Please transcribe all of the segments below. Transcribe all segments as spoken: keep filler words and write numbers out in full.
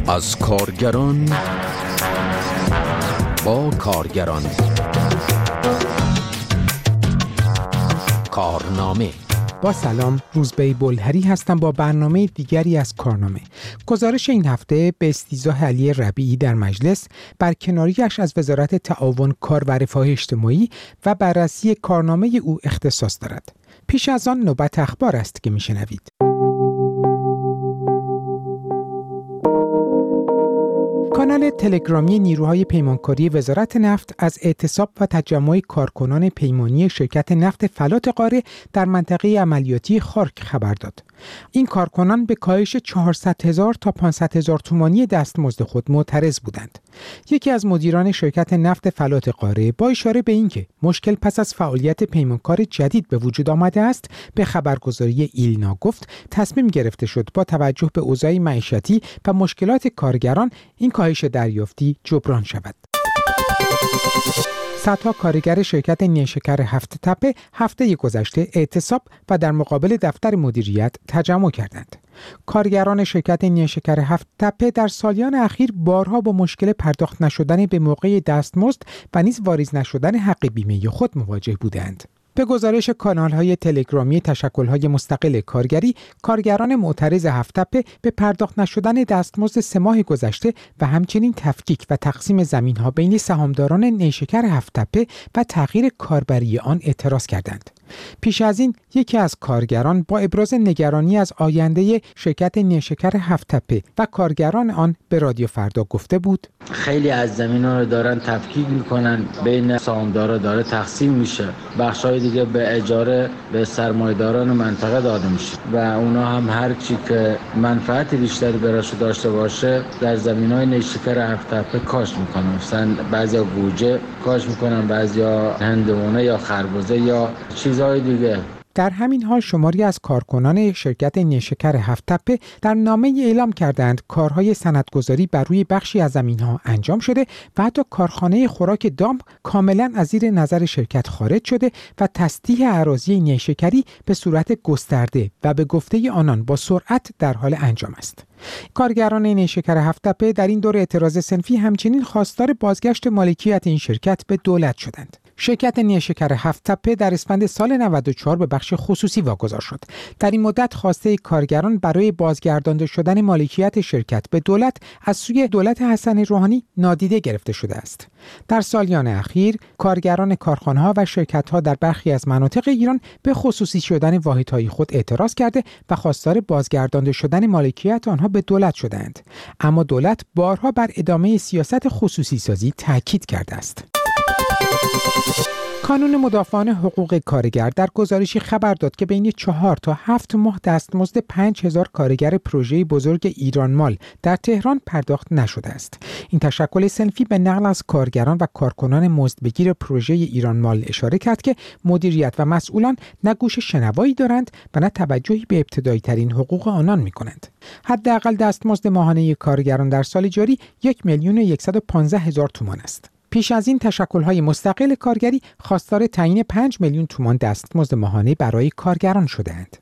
از کارگران با کارگران. کارنامه. با سلام، روزبه بلهری هستم با برنامه دیگری از کارنامه. گزارش این هفته به استیضاح علی ربیعی در مجلس، برکناریش از وزارت تعاون، کار و رفاه اجتماعی و بررسی کارنامه او اختصاص دارد. پیش از آن نوبت اخبار است که میشنوید. کانال تلگرامی نیروهای پیمانکاری وزارت نفت از اعتصاب و تجمع کارکنان پیمانی شرکت نفت فلات قاره در منطقه عملیاتی خارک خبر داد. این کارکنان به کاهش چهارصد هزار تا پانصد هزار تومانی دستمزد خود معترض بودند. یکی از مدیران شرکت نفت فلات قاره با اشاره به اینکه مشکل پس از فعالیت پیمانکار جدید به وجود آمده است، به خبرگزاری ایلنا گفت تصمیم گرفته شد با توجه به اوضاع معیشتی و مشکلات کارگران این کاهش دریافتی جبران شود. صدها کارگر شرکت نیشکر هفت تپه هفته گذشته اعتصاب و در مقابل دفتر مدیریت تجمع کردند. کارگران شرکت نیشکر هفت تپه در سالیان اخیر بارها با مشکل پرداخت نشدن به موقع دستمزد و نیز واریز نشدن حق بیمه خود مواجه بودند. به گزارش کانال‌های تلگرامی تشکل‌های مستقل کارگری، کارگران معترض هفت تپه به پرداخت نشدن دستمزد سه ماه گذشته و همچنین تفکیک و تقسیم زمین‌ها بین سهامداران نیشکر هفت تپه و تغییر کاربری آن اعتراض کردند. پیش از این یکی از کارگران با ابراز نگرانی از آینده شرکت نیشکر هفت تپه و کارگران آن به رادیو فردا گفته بود: خیلی از زمینا رو دارن تفکیک میکنن، بین سهامدارا داره تقسیم میشه، بخشای دیگه به اجاره به سرمایه‌داران منطقه داده میشه و اونا هم هر چی که منفعت بیشتری براشون داشته باشه در زمینای نیشکر هفت تپه کاش میکنن. مثلا بعضیا گوجه کاش میکنن، بعضیا هندونه یا خربزه یا چیزهای دیگه. در همین حال شماری از کارکنان شرکت نیشکر هفت تپه در نامه اعلام کردند کارهای سندگذاری بر روی بخشی از زمین‌ها انجام شده و حتی کارخانه خوراک دام کاملا از زیر نظر شرکت خارج شده و تسطیح اراضی نیشکری به صورت گسترده و به گفته آنان با سرعت در حال انجام است. کارگران نیشکر هفت تپه در این دور اعتراض صنفی همچنین خواستار بازگشت مالکیت این شرکت به دولت شدند. شرکت نیشکر هفت تپه در اسفند سال نود و چهار به بخش خصوصی واگذار شد. در این مدت خواسته کارگران برای بازگردانده شدن مالکیت شرکت به دولت از سوی دولت حسن روحانی نادیده گرفته شده است. در سالیان اخیر کارگران کارخانه‌ها و شرکت‌ها در برخی از مناطق ایران به خصوصی شدن واحدهای خود اعتراض کرده و خواستار بازگردانده شدن مالکیت آنها به دولت شدند. اما دولت بارها بر ادامه سیاست خصوصی سازی تاکید کرده است. کانون مدافعان حقوق کارگر در گزارشی خبر داد که بین چهار تا هفت ماه دستمزد پنج هزار کارگر پروژه بزرگ ایران مال در تهران پرداخت نشده است. این تشکل صنفی به نقل از کارگران و کارکنان مزدبگیر پروژه ایران مال اشاره کرد که مدیریت و مسئولان نه گوش شنوایی دارند و نه توجهی به ابتدایی ترین حقوق آنان می کنند. حداقل دستمزد ماهانه کارگران در سال جاری یک میلیون و صد و پانزده هزار تومان است. پیش از این تشکل‌های مستقل کارگری خواستار تعیین پنج میلیون تومان دستمزد ماهانه برای کارگران شده‌اند.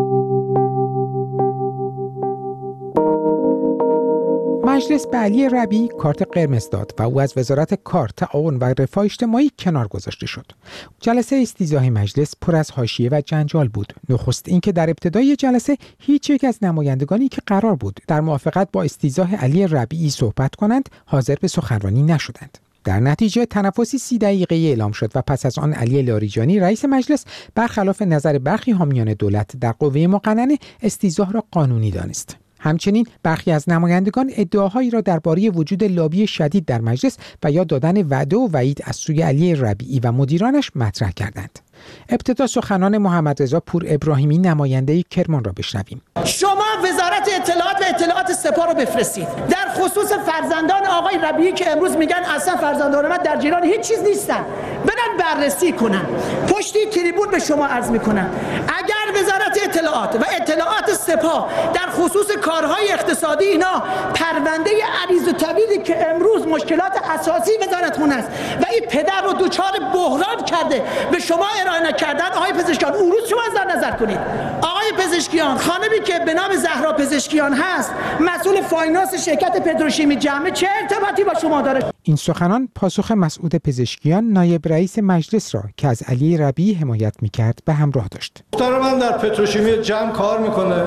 مجلس به علی ربیعی کارت قرمز داد و او از وزارت کار، تعاون و رفاه اجتماعی کنار گذاشته شد. جلسه استیضاح مجلس پر از حاشیه و جنجال بود. نخست اینکه در ابتدای جلسه هیچ یک از نمایندگانی که قرار بود در موافقت با استیضاح علی ربیعی صحبت کنند، حاضر به سخنرانی نشدند. در نتیجه تنفسی سی دقیقه اعلام شد و پس از آن علی لاریجانی رئیس مجلس برخلاف نظر برخی حامیان دولت در قوه مقننه استیضاح را قانونی دانست. همچنین برخی از نمایندگان ادعاهایی را درباره وجود لابی شدید در مجلس و یا دادن وعده و وعید از سوی علی ربیعی و مدیرانش مطرح کردند. ابتدا سخنان محمد رضا پور ابراهیمی نماینده کرمان را بشنویم. شما وزارت اطلاعات و اطلاعات سپاه رو بفرستید در خصوص فرزندان آقای ربیعی که امروز میگن اصلا فرزندان من در جریان هیچ چیز نیستن، برن بررسی کنن. پشتی تریبون به شما عرض میکنم اگر وزارت اطلاعات و اطلاعات سپاه در خصوص کارهای اقتصادی اینا پرونده عریض و طویلی که امروز مشکلات اساسی وزارتخونه است و این پدر رو دوچار بحران کرده به شما ارائه نکردن. آقای پزشکیان اون روز شما از نظر کنید. آقای پزشکیان خانمی که به نام زهرا پزشکیان هست مسئول فاینانس شرکت پتروشیمی جمع چه ارتباطی با شما داره؟ این سخنان پاسخ مسعود پزشکیان نایب رئیس مجلس را که از علی ربیعی حمایت می‌کرد به همراه داشت. دختر من در پتروشیمی جمع کار میکنه،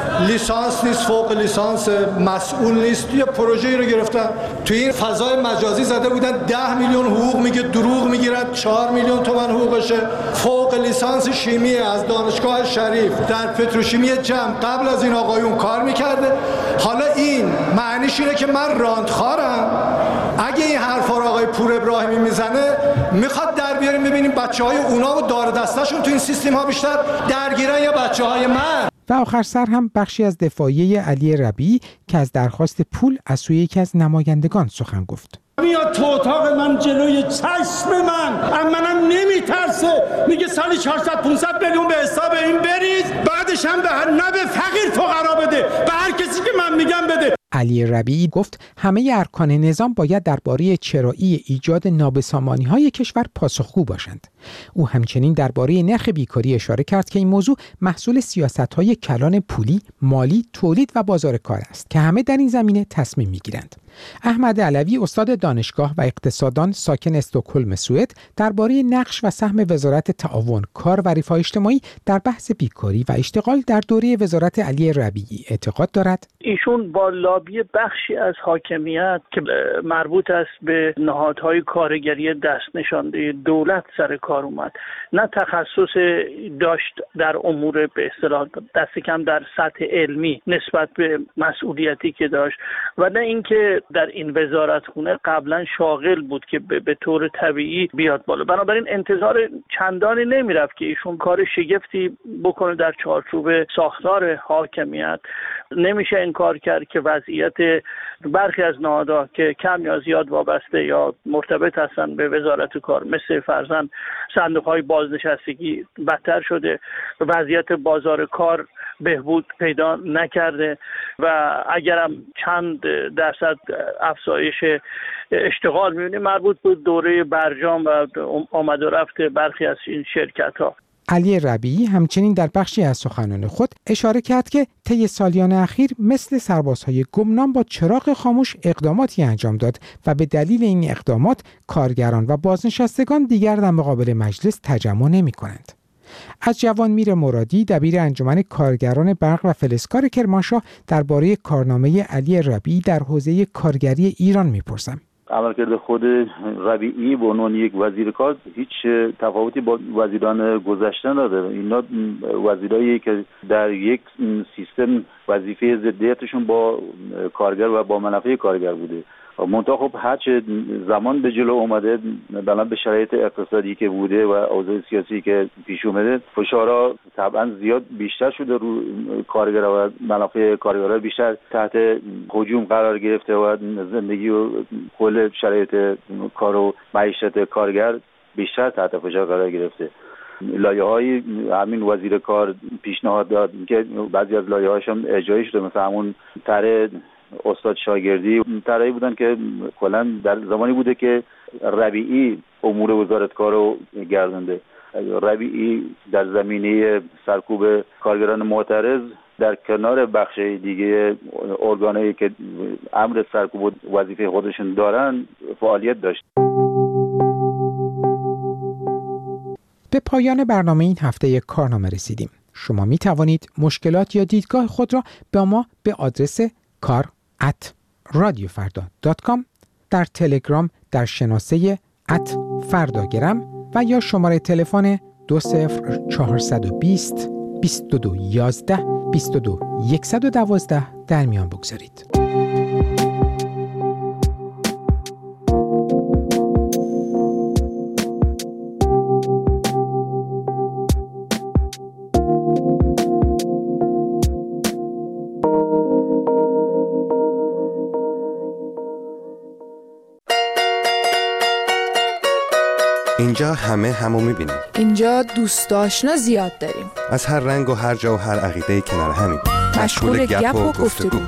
لیسانس نیست، فوق لیسانس، مسئول نیست. یه پروژه‌ای رو گرفتن تو این فضای مجازی زده بودن ده میلیون حقوق میگه، دروغ میگیرد چهار میلیون تومان حقوقشه. فوق لیسانس شیمی از دانشگاه شریف در پتروشیمی جمع قبل از این آقایون کار میکرده. حالا این معنیش اینه که من راندخوارم. اگه این حرفا رو آقای پور ابراهیمی میزنه میخواد در بیاریم ببینیم بچهای اونا و دار دستشون تو این سیستم ها بیشتر درگیرن یا بچهای من. و آخر سر هم بخشی از دفاعیه علی ربیعی که از درخواست پول از سوی یکی از نمایندگان سخن گفت. میاد تو اتاق من جلوی چشم من، منم نمیترسه، میگه سالی چهارصد پانصد میلیون به حساب این بریز، بعدش هم به هر نه به فقیر فقرا بده، به هر کسی که من میگم بده. علی ربیعی گفت همه ارکان نظام باید درباره چرایی ایجاد نابسامانی‌های کشور پاسخگو باشند. او همچنین درباره نرخ بیکاری اشاره کرد که این موضوع محصول سیاست‌های کلان پولی، مالی، تولید و بازار کار است که همه در این زمینه تصمیم می‌گیرند. احمد علوی استاد دانشگاه و اقتصاددان ساکن استکهلم سوئد درباره نقش و سهم وزارت تعاون، کار و رفاه اجتماعی در بحث بیکاری و اشتغال در دوره وزارت علی ربیعی اعتقاد دارد. ایشون با لابی بخشی از حاکمیت که مربوط است به نهادهای کارگری دست نشانده دولت سر کار اومد، نه تخصص داشت در امور به اصطلاح دست کم در سطح علمی نسبت به مسئولیتی که داشت و نه اینکه در این وزارتخونه قبلا شاغل بود که به طور طبیعی بیاد بالا. بنابراین انتظار چندانی نمیرفت که ایشون کار شگفتی بکنه در چارچوب ساختار حاکمیت. نمیشه انکار کرد که وضعیت برخی از نهادها که کم یا زیاد وابسته یا مرتبط هستن به وزارت کار مثل فرضاً صندوق‌های بازنشستگی بدتر شده، وضعیت بازار کار بهبود پیدا نکرده و اگرم چند درصد افزایش اشتغال می‌بینیم مربوط بود دوره برجام و آمد و رفت برخی از این شرکت‌ها. علی ربیعی همچنین در بخشی از سخنان خود اشاره کرد که طی سالیان اخیر مثل سربازهای گمنام با چراغ خاموش اقداماتی انجام داد و به دلیل این اقدامات کارگران و بازنشستگان دیگر در مقابل مجلس تجمع نمی‌کنند. از جوانمیر مرادی دبیر انجمن کارگران برق و فلزکار کرمانشاه درباره کارنامه علی ربیعی در حوزه کارگری ایران می‌پرسم. عملکرد خود ربیعی به عنوان یک وزیر کار هیچ تفاوتی با وزیران گذشته نداره. اینا وزیرایی که در یک سیستم وظیفه ضدیتشون با کارگر و با منافع کارگر بوده. منتها خب هرچه زمان به جلو اومده بنا به شرایط اقتصادی که بوده و اوضاع سیاسی که پیش اومده فشارها طبعا زیاد بیشتر شده رو کارگر و منافع کارگرها بیشتر تحت هجوم قرار گرفته و زندگی و کل شرایط کار و معیشت کارگر بیشتر تحت فشار قرار گرفته. لایه‌های همین وزیر کار پیشنهاد داد که بعضی از لایه‌هاش هم اجرایی شده، مثلا همون طرح استاد شاگردی طرحی بودن که کلا در زمانی بوده که ربیعی امور وزارت کار رو گردنده. ربیعی در زمینه سرکوب کارگران معترض در کنار بخش دیگه ارگانایی که امر سرکوب وظیفه خودشون دارن فعالیت داشت. به پایان برنامه این هفته کارنامه رسیدیم. شما می توانید مشکلات یا دیدگاه خود را با ما به آدرس کار ات رادیو فردا دات کام، در تلگرام در شناسه ات فرداگرم و یا شماره تلفن دو صفر چهارصد و بیست بیست و دو یازده بیست و دو صد و دوازده در میان بگذارید. اینجا همه همو میبینیم. اینجا دوست آشنا زیاد داریم. از هر رنگ و هر جا و هر عقیده کنار همین. مشغول گپ و گفتگو.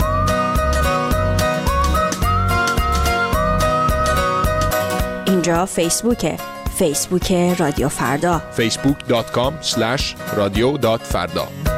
اینجا فیسبوکه. فیسبوک رادیو فردا. فیسبوک دات کام اسلش رادیو دات فردا.